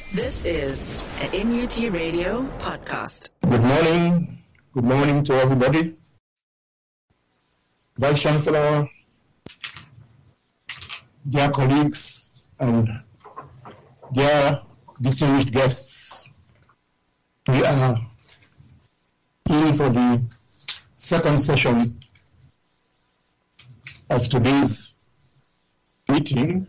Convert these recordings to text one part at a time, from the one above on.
This is an NUT Radio podcast. Good morning. Good morning to everybody. Vice Chancellor, dear colleagues, and dear distinguished guests, we are in for the second session of today's meeting.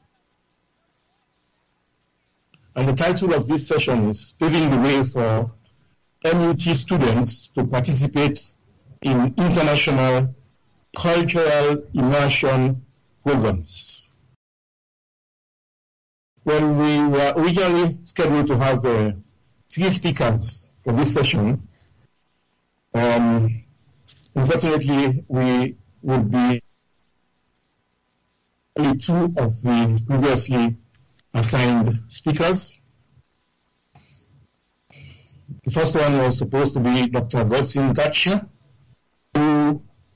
And the title of this session is Paving the Way for NUT Students to Participate in International Cultural Immersion Programs. When we were originally scheduled to have 3 speakers for this session, unfortunately we would be only 2 of the previously assigned speakers. The first one was supposed to be Dr. Godson Gatsha, who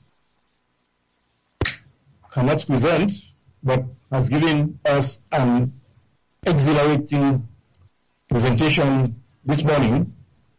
cannot present but has given us an exhilarating presentation this morning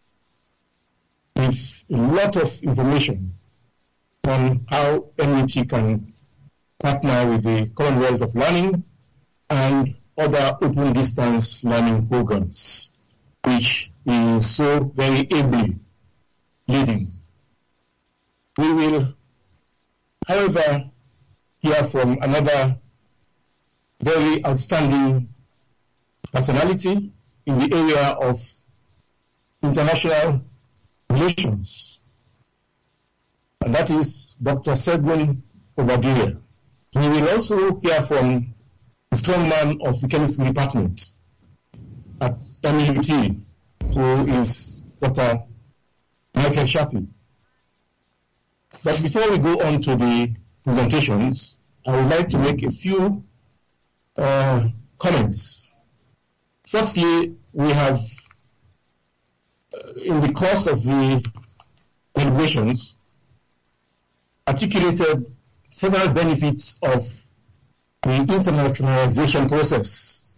with a lot of information on how NUT can partner with the Commonwealth of Learning and other open distance learning programs, which he is so very ably leading. We will, however, hear from another very outstanding personality in the area of international relations, and that is Dr. Segun Obadire. We will also hear from the strong man of the chemistry department at NUT, who is Dr. Michael Shapi. But before we go on to the presentations, I would like to make a few comments. Firstly, we have, in the course of the deliberations, articulated several benefits of the internationalization process.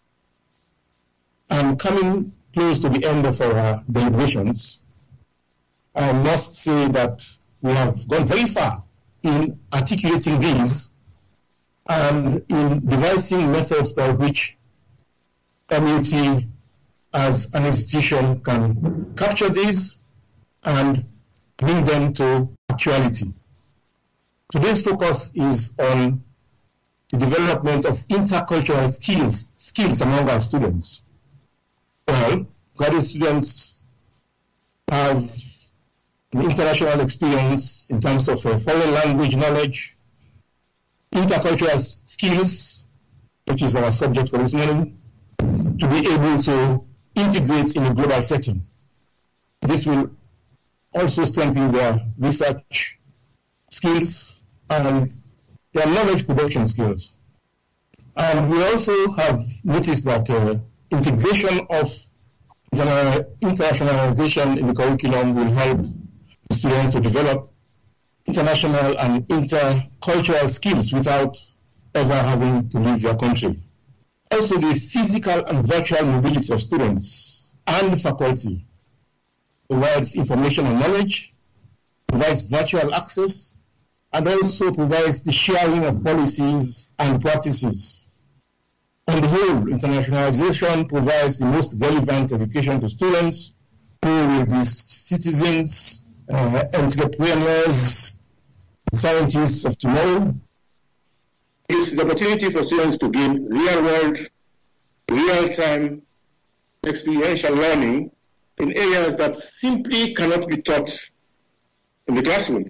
And coming close to the end of our deliberations, I must say that we have gone very far in articulating these and in devising methods by which NUT as an institution can capture these and bring them to actuality. Today's focus is on the development of intercultural skills among our students. Well, graduate students have an international experience in terms of foreign language knowledge, intercultural skills, which is our subject for this morning, to be able to integrate in a global setting. This will also strengthen their research skills and their knowledge production skills. And we also have noticed that integration of internationalization in the curriculum will help the students to develop international and intercultural skills without ever having to leave their country. Also, the physical and virtual mobility of students and faculty provides information and knowledge, provides virtual access, and also provides the sharing of policies and practices. On the whole, internationalization provides the most relevant education to students who will be citizens, entrepreneurs, scientists of tomorrow. It's the opportunity for students to gain real-world, real-time, experiential learning in areas that simply cannot be taught in the classroom.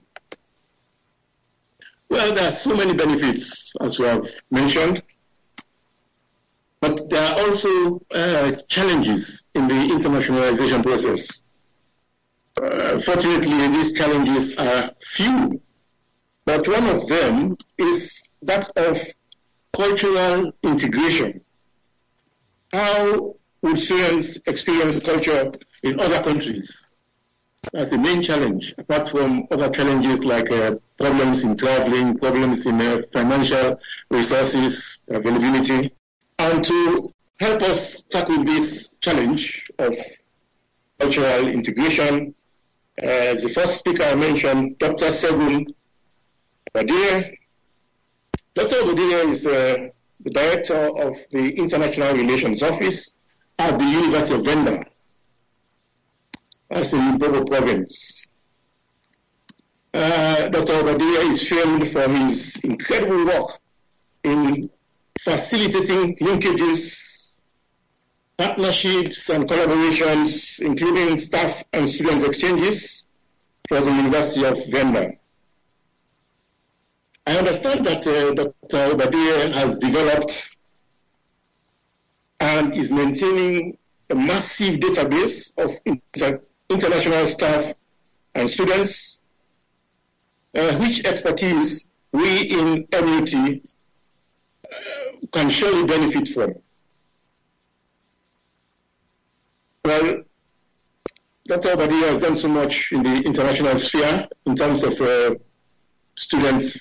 Well, there are so many benefits, as we have mentioned, but there are also challenges in the internationalization process. Fortunately, these challenges are few, but one of them is that of cultural integration. How would students experience culture in other countries? That's the main challenge, apart from other challenges like problems in traveling, problems in financial resources, availability. And to help us tackle this challenge of cultural integration. As the first speaker I mentioned, Dr. Segun Obadiah. Dr. Obadiah is the director of the International Relations Office at the University of Venda. That's in Limpopo province. Dr. Obadiah is famed for his incredible work in facilitating linkages, partnerships, and collaborations, including staff and student exchanges for the University of Venda. I understand that Dr. Obadiah has developed and is maintaining a massive database of international staff and students, which expertise we in MUT can surely benefit from. Well, Dr. Obadiah has done so much in the international sphere in terms of students'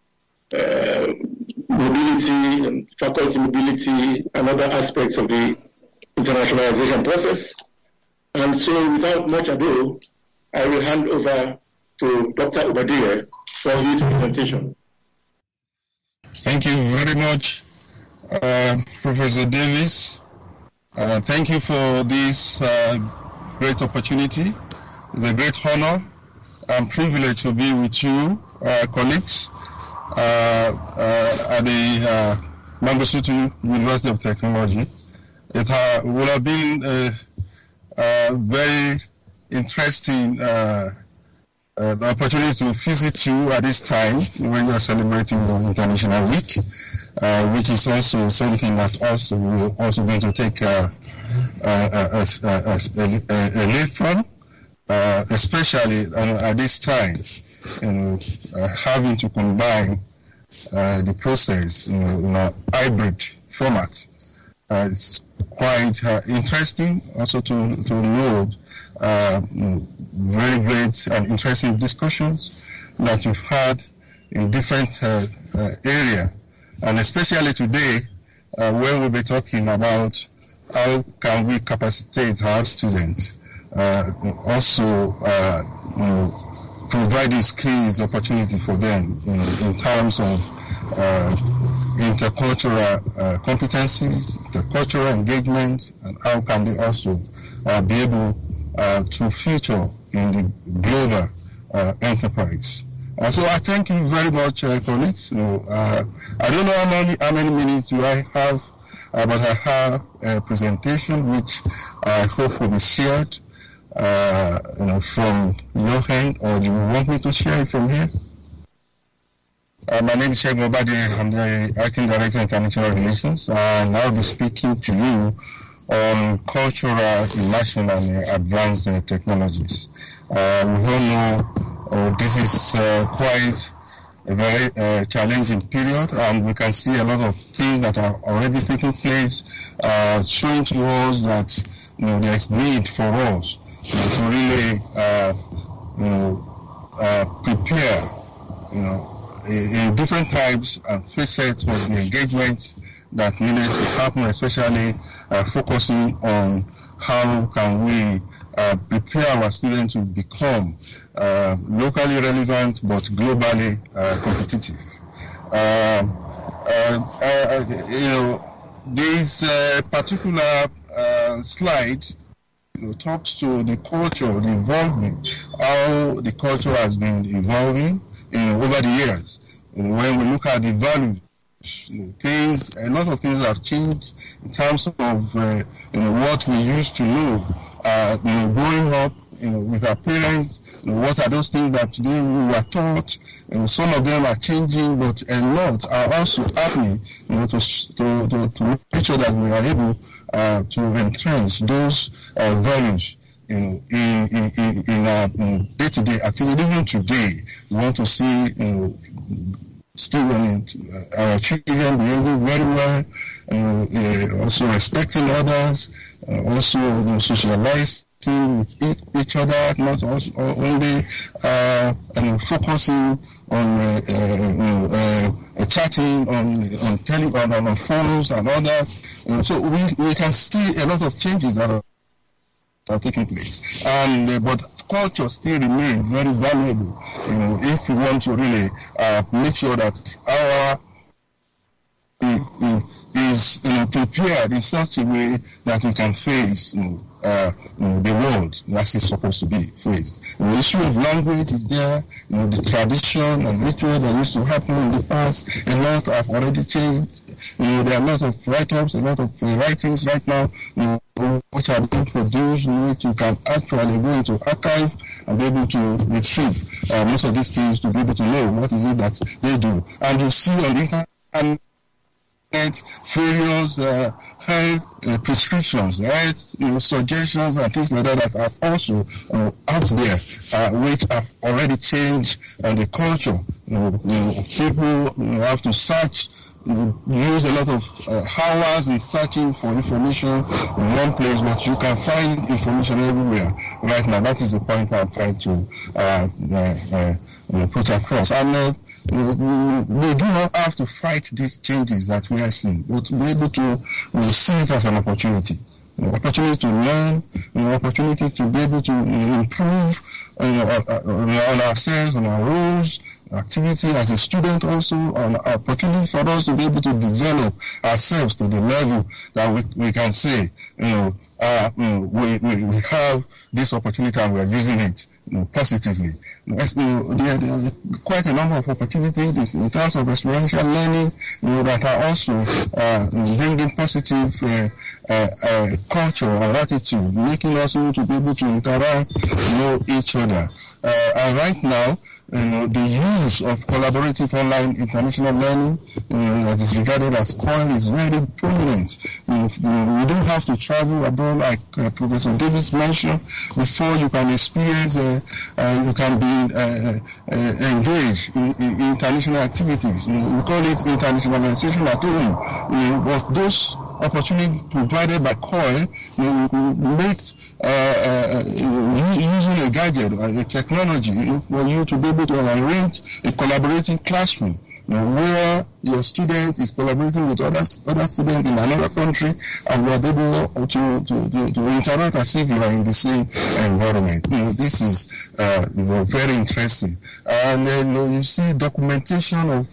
mobility and faculty mobility and other aspects of the internationalization process. And so without much ado, I will hand over to Dr. Obadiah for his presentation. Thank you very much, Professor Davis. Thank you for this great opportunity. It's a great honor and privilege to be with you, colleagues, at the Mangosuthu University of Technology. It will have been a very interesting opportunity to visit you at this time when you are celebrating the International Week, which is also something that also we're also going to take a lead from, especially at this time, having to combine the process in a hybrid format. It's quite interesting also to know very great and interesting discussions that we've had in different areas, and especially today when we'll be talking about how can we capacitate our students, also providing skills opportunity for them in terms of intercultural competencies, intercultural engagement, and how can they also be able to feature in the global enterprise. So I thank you very much, colleagues. I don't know how many minutes do I have, but I have a presentation which I hope will be shared from your end, or do you want me to share it from here? My name is Segun Obadiah. I'm the Acting Director of International Relations, and I'll be speaking to you on cultural immersion and advanced technologies. We all know this is quite a very challenging period, and we can see a lot of things that are already taking place, showing to us that there's need for us to really prepare in different types and facets of the engagement that needed to happen, especially focusing on how can we prepare our students to become locally relevant but globally competitive. This particular slide talks to the culture, the involvement, how the culture has been evolving over the years. When we look at the values, a lot of things have changed in terms of what we used to know. Growing up with our parents, what are those things that today we were taught? Some of them are changing, but a lot are also happening to make sure that we are able to entrench those values in our day-to-day activity. Even today, we want to see students, our children behaving very well, also respecting others, also socializing with each other, not also only focusing on chatting on phones and all that. So we can see a lot of changes that are taking place, but culture still remains very valuable. If we want to really make sure that our is prepared in such a way that we can face the world as it's supposed to be faced. The issue of language is there. The tradition and ritual that used to happen in the past, a lot have already changed. There are a lot of write-ups, a lot of writings right now, which are being produced, which you can actually go into archive and be able to retrieve most of these things to be able to know what is it that they do. And you see on the internet various health prescriptions, right? Suggestions and things like that are also out there, which have already changed the culture. People have to search, use a lot of hours in searching for information in one place, but you can find information everywhere right now. That is the point I'm trying to put across. And we do not have to fight these changes that we are seeing, but be able to see it as an opportunity. Opportunity to learn, opportunity to be able to improve on ourselves, on our roles, activity as a student also, an opportunity for us to be able to develop ourselves to the level that we can say, we have this opportunity and we are using it positively. There are quite a number of opportunities in terms of experiential learning that are also bringing positive culture or attitude, making us able to be able to interact, know each other. And right now, the use of collaborative online international learning that is regarded as COIL is very prominent. We don't have to travel abroad like Professor Davis mentioned. Before you can experience, you can be engaged in international activities. We call it internationalization at home. But those opportunities provided by COIL make using a gadget or a technology for you to be able to arrange a collaborating classroom where your student is collaborating with other students in another country, and you are able to interact as if you are in the same environment. This is very interesting. And then you see documentation of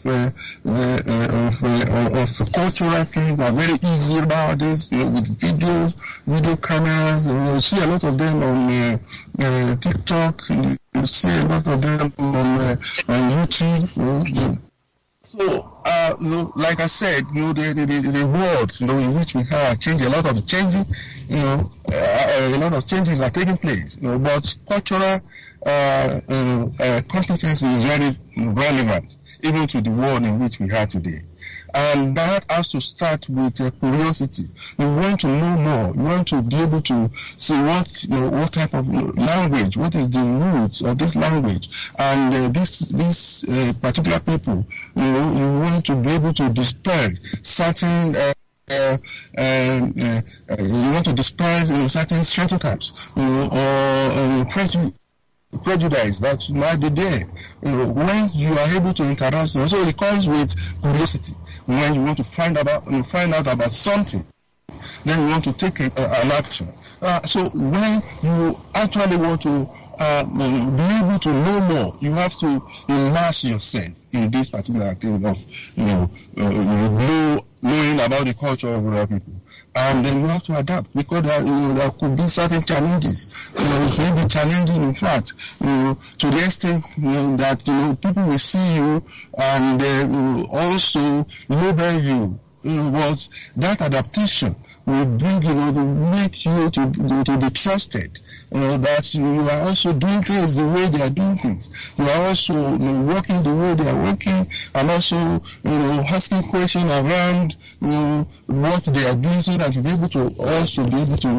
cultural things are very easy nowadays, with videos, video cameras. You see a lot of them on TikTok. You see a lot of them on YouTube. So, like I said, the world, in which we have changed, a lot of changes, a lot of changes are taking place, but cultural competency is very relevant, even to the world in which we are today. And that has to start with curiosity. You want to know more. You want to be able to see what type of language, what is the roots of this language, and this particular people. You want to be able to dispel certain. You want to dispel certain stereotypes, or prejudice that might be there. When you are able to interact, so it comes with curiosity. When you want to find out about something, then you want to take an action. So when you actually want to be able to know more, you have to immerse yourself in this particular activity of knowing about the culture of other people. And then you have to adapt, because there could be certain challenges. It may be challenging, in fact, to the extent that people will see you and also label you. But that adaptation will bring to make you to be trusted. That you are also doing things the way they are doing things. You are also working the way they are working, and also asking questions around what they are doing, so that you'll be able to also be able to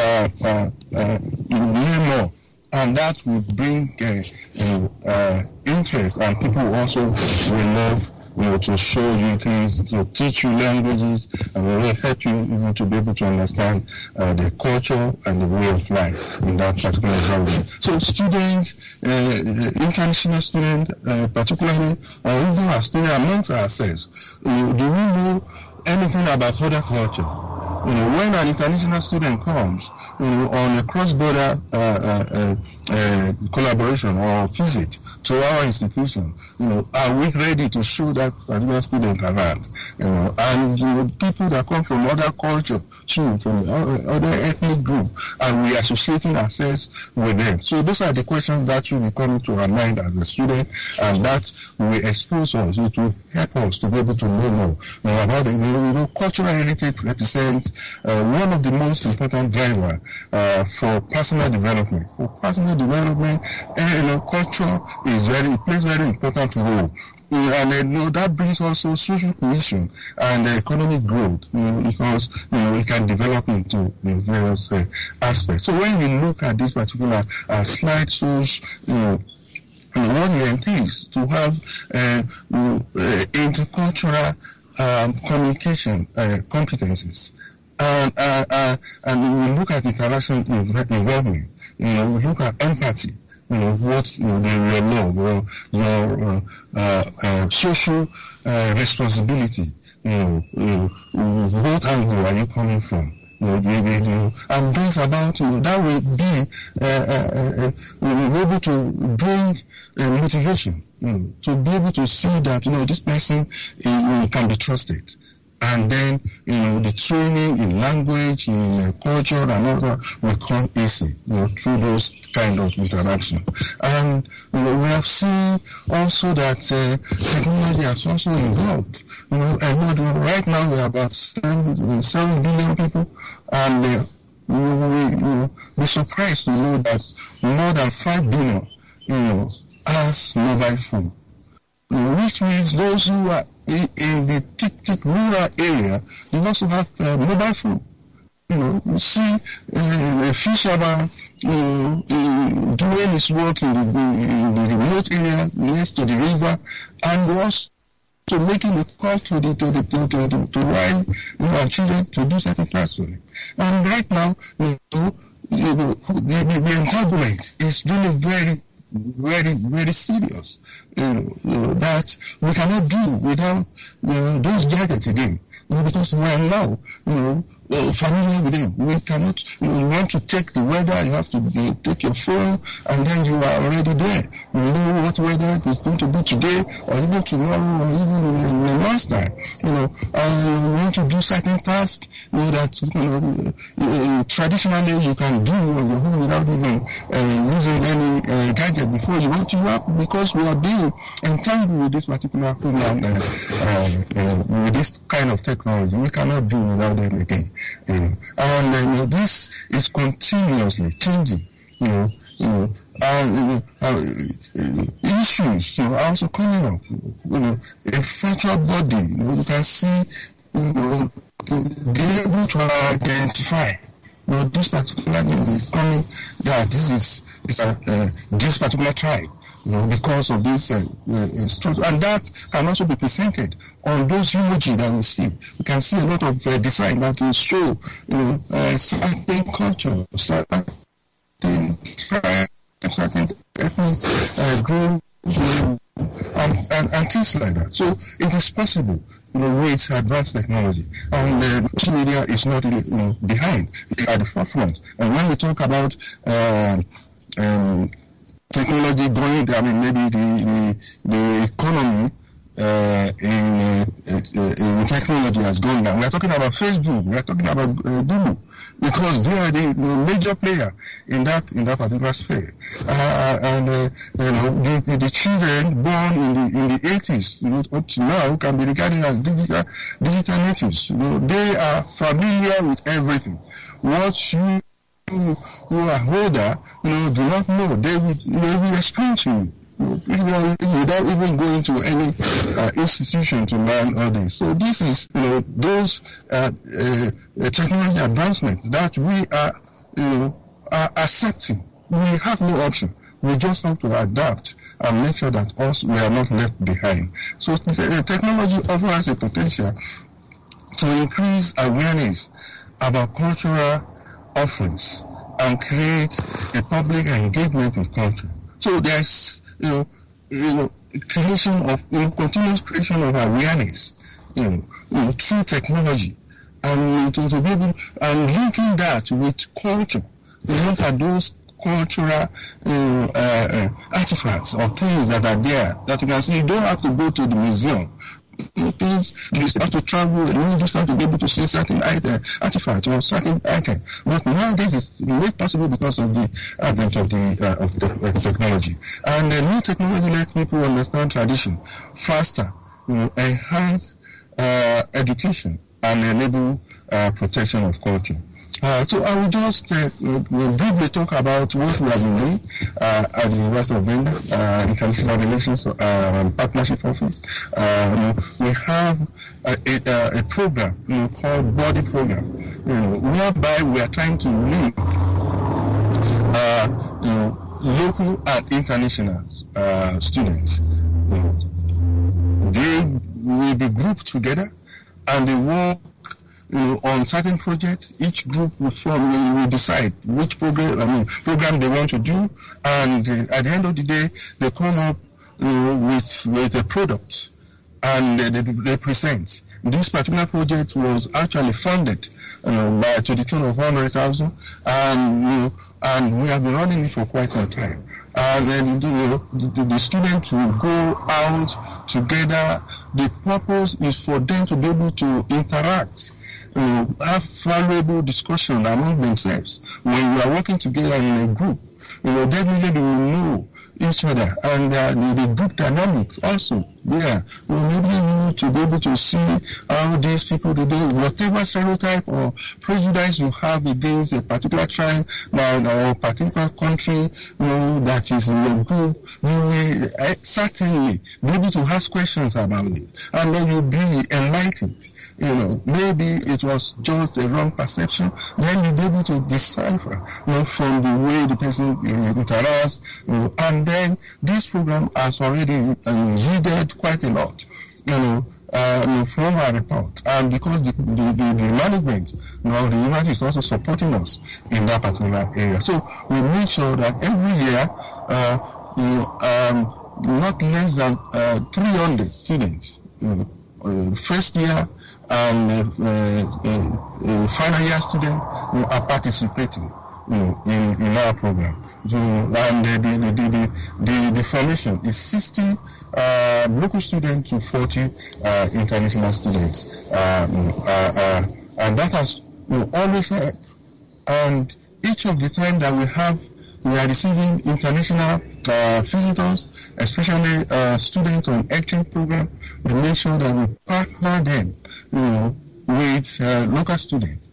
learn more. And that will bring interest, and people also will love to show you things, to teach you languages, and will help you even to be able to understand the culture and the way of life in that particular environment. So students, international students, particularly, or even our students amongst ourselves, do we know anything about other culture? When an international student comes, on a cross-border collaboration or visit to our institution, are we ready to show that particular student around? And people that come from other culture too, from other ethnic group, are we associating ourselves with them? So those are the questions that should be coming to our mind as a student, and that will expose us, it will help us to be able to know more about it. Cultural heritage represents one of the most important drivers for personal development. For personal development, culture plays very important role. And that brings also social cohesion and economic growth, because it can develop into various aspects. So when we look at this particular slide, shows what it entails to have intercultural communication competencies. And we look at interaction involvement. We look at empathy. What your love, your social responsibility. What angle are you coming from? And brings about that will be able to bring motivation to be able to see that this person can be trusted. And then, the training in language, in culture, and all that will come easy, through those kind of interaction. And, we have seen also that technology has also involved. Right now we are about 7 billion people, and we'll be surprised to know that more than 5 billion, has mobile phone. Which means those who are in the thick rural area, you also have mobile phone. You see a fisherman doing his work in the remote area next to the river, and also making a call to while our children to do certain tasks for him. And right now, the entanglement is really very, very serious. That we cannot do without those gadgets again. Because we are now, familiar with them. We cannot, you want to check the weather, you have to take your phone, and then you are already there. You know what weather is going to be today, or even tomorrow, or even in a month's time. You want to do certain tasks, that, traditionally you can do on your home without even using any gadget before you want to work, because we are being entangled with this particular human, with this kind of technology. We cannot do without them again. And this is continuously changing. Issues are also coming up. A virtual body, you can see, be able to identify. This particular thing is coming. Yeah, this is this particular tribe. Because of this structure, and that can also be presented on those emojis that we see. We can see a lot of design that will show, certain culture, certain tribe, certain ethnic group, and things like that. So it is possible, with advanced technology, and social media is not really, behind, at the forefront. And when we talk about technology going, maybe the economy in technology has gone down. We are talking about Facebook. We are talking about Google, because they are the major player in that particular sphere. The children born in the 80s, up to now, can be regarded as digital natives. They are familiar with everything. What you who are older, do not know. They will explain to you, without even going to any institution to learn all this. So this is, those technology advancements that we are accepting. We have no option. We just have to adapt and make sure that we are not left behind. So the technology offers a potential to increase awareness about cultural offerings and create a public engagement with culture. So there's, continuous creation of awareness, through technology, and to be able, and linking that with culture. We look at those cultural artifacts or things that are there that you can see. You don't have to go to the museum. Things you have to travel, you just have to be able to see certain artifacts or certain item. But nowadays it's made possible because of the advent of the technology. And the new technology lets people understand tradition faster, enhance education, and enable protection of culture. So I will just briefly talk about what we have been doing at the University of Brenda, International Relations Partnership Office. We have a program called Body Program, whereby we are trying to link local and international students. They will be grouped together and they work on certain projects. Each group will decide which program they want to do, and at the end of the day, they come up with a product and they present. This particular project was actually funded to the tune of 100,000, and we have been running it for quite some time. And then the students will go out together. The purpose is for them to be able to interact, have valuable discussion among themselves. When we are working together in a group, definitely they will know each other, and the group dynamics also. Yeah, we need to be able to see how these people do, whatever stereotype or prejudice you have against a particular tribe or a particular country, that is in your group, you will certainly be able to ask questions about it, and then you'll be enlightened. Maybe it was just a wrong perception. Then you'll be able to decipher, from the way the person interacts, and then this program has already yielded quite a lot, from our report, and because the management, the university is also supporting us in that particular area. So we make sure that every year, not less than 300 students, first year and final year students are participating in our program. And the formation is 60 local students to 40 international students, and that has always helped. And each of the time that we are receiving international visitors, especially students on exchange program. We make sure that we partner them, with local students.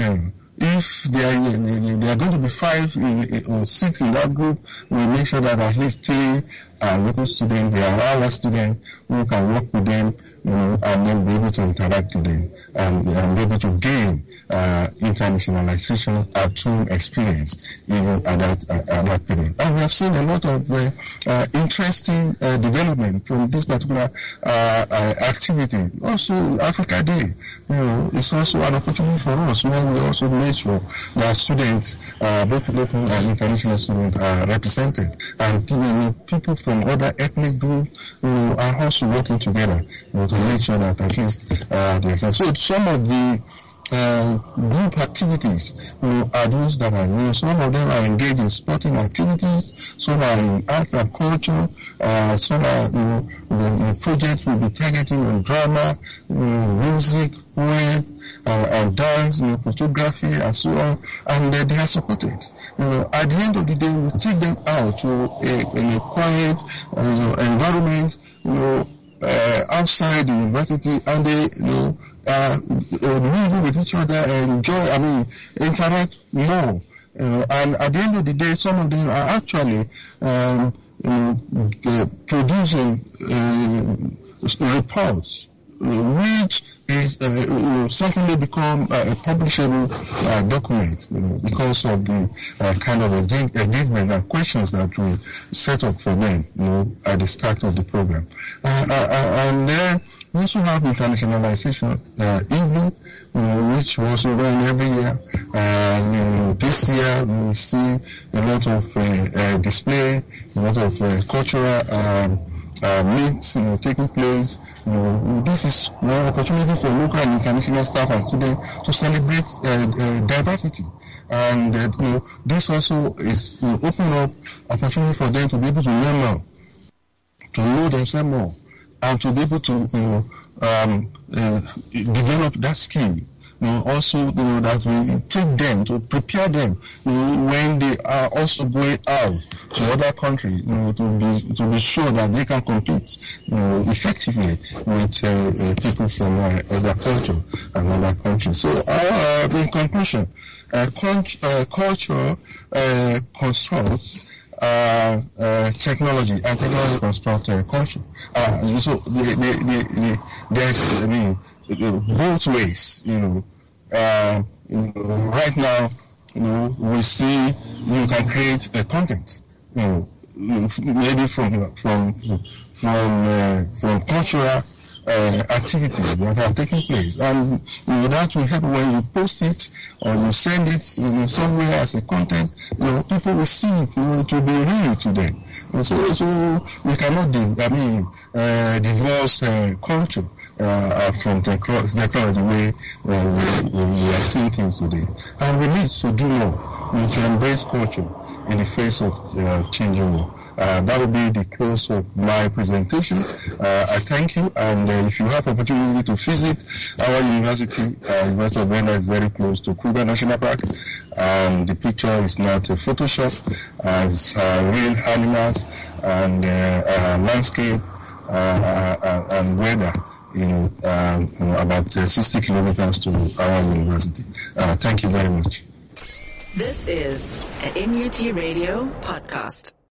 If there are going to be 5 or 6 in that group, we make sure that at least 3 are local students. They are our students who can work with them, and then be able to interact with them and be able to gain internationalization at home experience even at that period. And we have seen a lot of interesting development from this particular activity. Also, Africa Day, is also an opportunity for us where we also make sure that students, both local and international students, are represented, and people from other ethnic groups, are also working together, to make sure that at least so some of the group activities, are those that are new. Some of them are engaged in sporting activities, some are in art and culture, some are, the project will be targeting on drama, music, poem, and dance, photography, and so on, and they are supported. At the end of the day, we take them out to a quiet environment, outside the university, and they, mingle with each other, enjoy, interact more. And at the end of the day, some of them are actually producing reports which is certainly become a publishable document, because of the kind of engagement and questions that we set up for them, at the start of the program. And then we also have internationalization evening, which was run every year. This year we see a lot of display, a lot of cultural meets taking place. This is an opportunity for local and international staff and students to celebrate diversity. And this also is open up opportunity for them to be able to learn more, to know themselves more, and to be able to develop that skill. Also, that we take them to prepare them when they are also going out to other countries, to be sure that they can compete effectively with people from other culture and other countries. So, in conclusion, culture constructs technology, and technology constructs culture. So there's both ways. Right now, we see you can create a content, maybe from cultural activities that are taking place, and that will help when you post it or you send it somewhere as a content. People will see it. It will be real to them. And so we cannot divorce culture from technology the way we are seeing things today. And we need to do more. We need to embrace culture in the face of changing world. That will be the close of my presentation. I thank you, and if you have opportunity to visit our university, University of Brenda is very close to Kruger National Park, and the picture is not a Photoshop, it's real animals and landscape and weather, about 60 kilometers to our university. Thank you very much. This is a NUT Radio podcast.